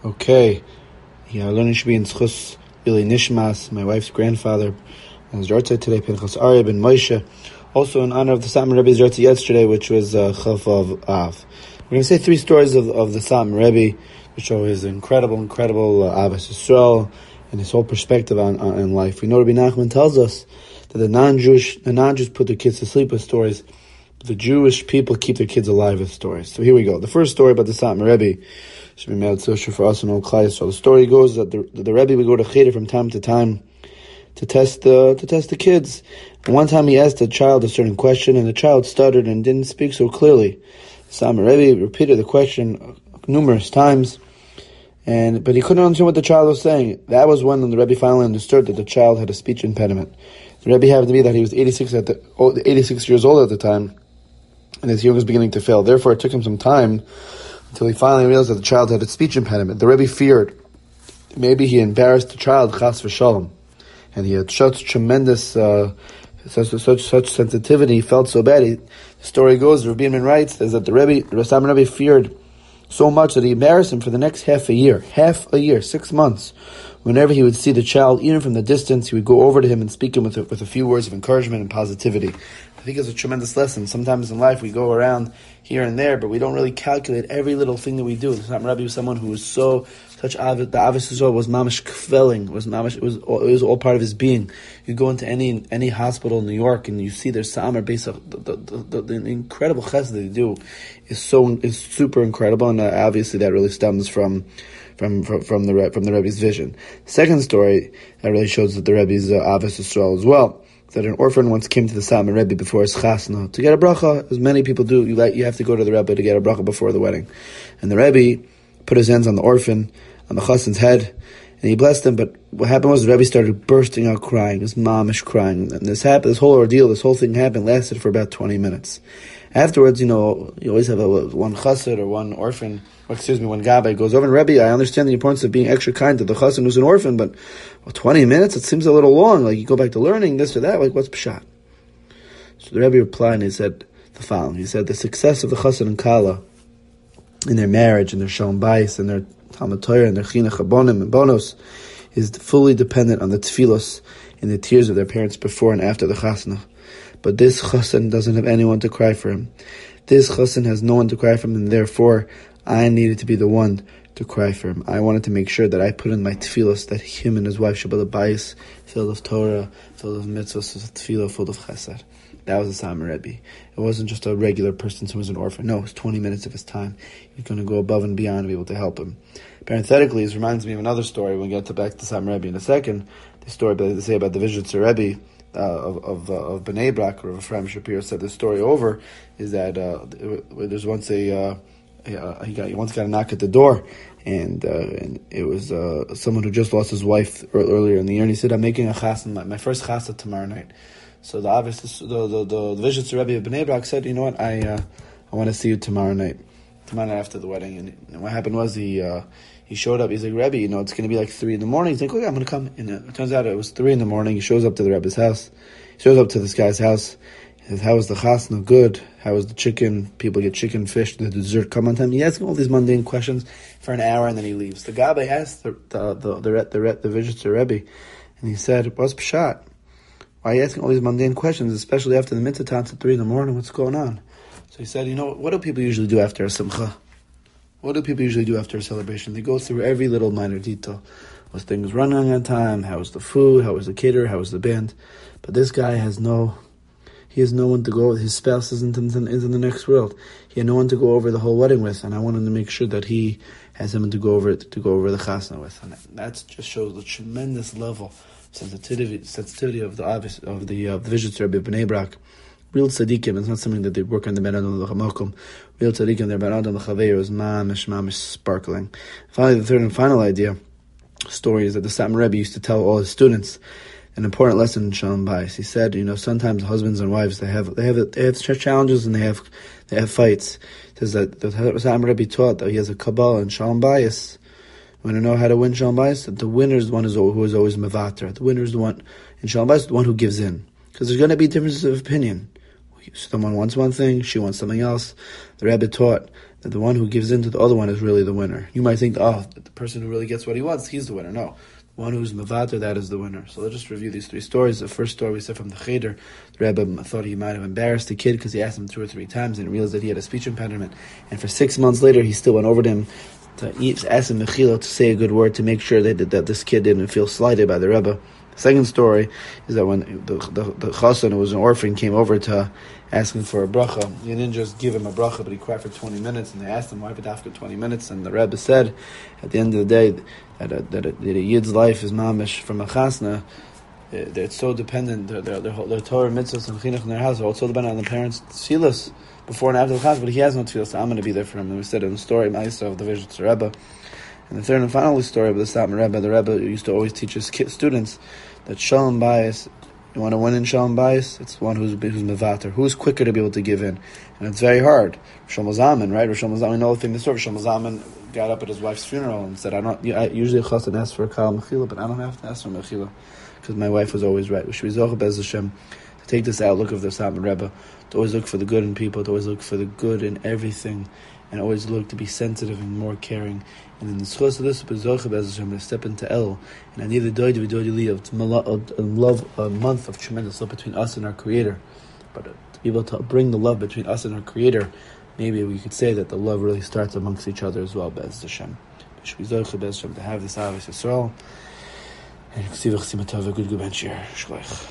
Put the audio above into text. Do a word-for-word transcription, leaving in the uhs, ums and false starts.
Okay. Yeah, learning should be in Tzchus Ili Nishmas, my wife's grandfather, and his Yortzei today, Pinchas Aryeh ben Moshe. Also in honor of the Satmar Rebbe's Yortzei yesterday, which was uh, Chaf of Av. We're going to say three stories of, of the Satmar Rebbe, which show his incredible, incredible uh, Ahavas Yisrael and his whole perspective on, on, on life. We know Rabbi Nachman tells us that the non-Jewish, the non-Jews put their kids to sleep with stories, but the Jewish people keep their kids alive with stories. So here we go. The first story about the Satmar Rebbe should be made social for us and all Klai. So the story goes that the, the Rebbe would go to Cheder from time to time to test the to test the kids. And one time he asked a child a certain question, and the child stuttered and didn't speak so clearly. The Satmar Rebbe repeated the question numerous times, and but he couldn't understand what the child was saying. That was when the Rebbe finally understood that the child had a speech impediment. The Rebbe happened to be that he was eighty-six at the eighty-six years old at the time, and his hearing was beginning to fail. Therefore, it took him some time until he finally realized that the child had a speech impediment. The Rebbe feared maybe he embarrassed the child, chas v'shalom, and he had such tremendous, uh, such such such sensitivity. He felt so bad. He, the story goes, Rabbi Yemin writes, is that the Rebbe, the Satmar Rebbe feared so much that he embarrassed him for the next half a year, half a year, six months. Whenever he would see the child, even from the distance, he would go over to him and speak to him with a, with a few words of encouragement and positivity. I think it's a tremendous lesson. Sometimes in life we go around here and there, but we don't really calculate every little thing that we do. The Satmar Rebbe was someone who was so, such, the Ahavas Yisrael was mamish kvelling, was mamish, it was, it was all part of his being. You go into any any hospital in New York and you see their Satmar based on the, the, the, the incredible chesed that they do is so, is super incredible, and uh, obviously that really stems from From, from from the from the Rebbe's vision. Second story that really shows that the Rebbe's uh, Ahavas Yisrael as well. That an orphan once came to the Satmar Rebbe before his chasna to get a bracha, as many people do. You like you have to go to the Rebbe to get a bracha before the wedding, and the Rebbe put his hands on the orphan, on the chassan's head, and he blessed him. But what happened was the Rebbe started bursting out crying, his mamish crying, and this happened. This whole ordeal, this whole thing happened, lasted for about twenty minutes. Afterwards, you know, you always have a, one chassid or one orphan, or excuse me, one gabbai goes over, and Rebbe, I understand the importance of being extra kind to the chassid who's an orphan, but well, twenty minutes, it seems a little long, like you go back to learning this or that, like what's pshat? So the Rebbe replied and he said the following, he said, the success of the chassid and kala in their marriage, and their shalom bayis, and their Talmud Torah, and their chinuch habonim and bonos, is fully dependent on the tefillos and the tears of their parents before and after the chasna. But this chassan doesn't have anyone to cry for him. This chassan has no one to cry for him, and therefore I needed to be the one to cry for him. I wanted to make sure that I put in my tefillos that him and his wife should be a bayis filled of Torah, filled of mitzvahs, tefillah full of chesed. That was the Satmar Rebbe. It wasn't just a regular person who was an orphan. No, it was twenty minutes of his time. He was going to go above and beyond to be able to help him. Parenthetically, this reminds me of another story. We'll get to back to Satmar Rebbe in a second. The story that they say about the Vizhitzer Rebbe uh, of of, uh, of Bnei Brak, or Ephraim Shapiro said the story over, is that uh, there's once a, uh, a he got he once got a knock at the door, and, uh, and it was uh, someone who just lost his wife earlier in the year, and he said, "I'm making a chassan, my, my first chassan tomorrow night." So the obvious, the the the, the Vizhitzer Rebbe of Bnei Brak said, "You know what? I uh, I want to see you tomorrow night, tomorrow night after the wedding." And, and what happened was he uh, he showed up. He's like, "Rebbe, you know, it's going to be like three in the morning." He's like, "Okay, I'm going to come." And it turns out it was three in the morning. He shows up to the Rebbe's house. He shows up to this guy's house. He says, "How was the chasna? Good. How was the chicken? People get chicken, fish, the dessert come on time." He asks him all these mundane questions for an hour, and then he leaves. The gabbai asked the the the the the, the, the Vizhitzer Rebbe, and he said, "What's pshat? Why are you asking all these mundane questions, especially after the mitzvah at three in the morning? What's going on?" So he said, "You know, what do people usually do after a simcha? What do people usually do after a celebration? They go through every little minor detail. Was things running on time? How was the food? How was the caterer? How was the band?" But this guy has no, he has no one to go with. His spouse isn't in, is in the next world. He had no one to go over the whole wedding with, and I wanted to make sure that he has someone to go over it, to go over the chasna with. And that just shows the tremendous level sensitivity sensitivity of the obvious, of the uh, the Vizhitzer Rebbe Bnei Brak. Real tzaddikim, it's not something that they work on the Ben Adam l'chamakom. Real tzaddikim, their Ben Adam l'chaveir is mamish, mamish sparkling. Finally, the third and final idea, story, is that the Satmar Rebbe used to tell all his students an important lesson in Shalom Bayis. He said, you know, sometimes husbands and wives, they have they have they have challenges and they have they have fights. He says that the Satmar Rebbe taught that he has a Kabbalah in Shalom Bayis. Want to know how to win Shalom Bayis? The winner is the one who is always mevater. The winner is the one in Shalom Bayis, the one who gives in, because there's going to be differences of opinion. Someone wants one thing, she wants something else. The Rebbe taught that the one who gives in to the other one is really the winner. You might think, oh, the person who really gets what he wants, he's the winner. No. The one who's mevater, that is the winner. So let's just review these three stories. The first story we said from the Cheder. The Rebbe thought he might have embarrassed the kid because he asked him two or three times and realized that he had a speech impediment. And for six months later, he still went over to him to eat, ask him mechila to say a good word to make sure that, that this kid didn't feel slighted by the Rebbe. The second story is that when the the, the chassan, who was an orphan, came over to ask him for a bracha, he didn't just give him a bracha, but he cried for twenty minutes, and they asked him why for after twenty minutes, and the Rebbe said, at the end of the day, that a, that a, that a yid's life is mamish from a chasna. They're so dependent, their their, their, their Torah mitzvahs and chinuch in their house are also dependent on the parents' tefillas before and after the chasna, but he has no tefillas, so I'm going to be there for him. And we said in the story, Ma'aseh of the Vizhnitz Rebbe. And the third and final story of the Satmar Rebbe, the Rebbe used to always teach his students that Shalom Bayis, you want to win in Shalom Bayis, it's one who's who's mevater, who's quicker to be able to give in, and it's very hard. Shlomo Zalman, right? Shlomo Zalman, we know the thing. The story. Shlomo Zalman got up at his wife's funeral and said, "I don't. I, usually a chassan asks for a kal mechila, but I don't have to ask for mechila because my wife was always right." We should be zocheh Be'ez Hashem to take this outlook of the Satmar Rebbe, to always look for the good in people, to always look for the good in everything, and always look to be sensitive and more caring. And in the schos of this, Be'ez Hashem, to step into El, and I need the doy to doy live to love a month of tremendous love between us and our Creator. But uh, to be able to bring the love between us and our Creator, maybe we could say that the love really starts amongst each other as well. Be'ez Hashem, Be'ez Hashem, to have this Ahavas Yisrael and Ksivach Simatov, a good good bench here.